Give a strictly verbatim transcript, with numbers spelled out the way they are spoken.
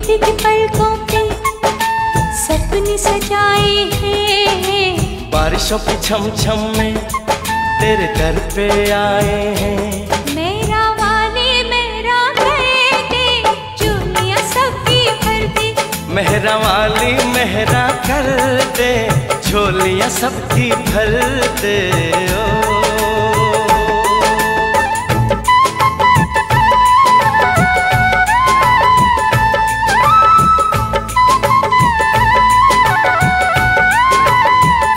भीगी पलकों पे सपने सजाए हैं। बारिशों की छम छम में तेरे दर पे आए हैं। मेरा वाले मेरा कर दे झोलियां सबकी भर दे। मेहरा वाली मेहरा कर दे झोलियां सबकी भर दे। ओ